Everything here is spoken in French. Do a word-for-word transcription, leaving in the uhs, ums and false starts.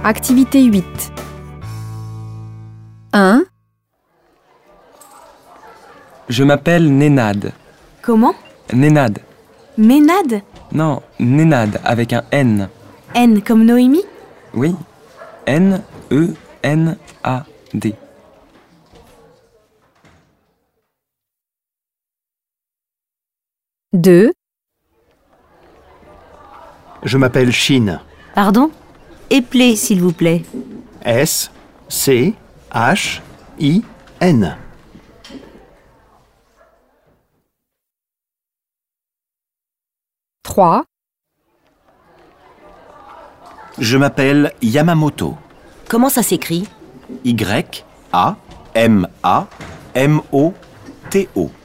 Activité huit. un. Je m'appelle Nénad. Comment? Nénad. Ménade? Non, Nénad avec un N. N comme Noémie? Oui. N E N A D. deux. Je m'appelle Chine. Pardon? Éplez, s'il vous plaît. S C H I N. trois. Je m'appelle Yamamoto. Comment ça s'écrit? Y A M A M O T O.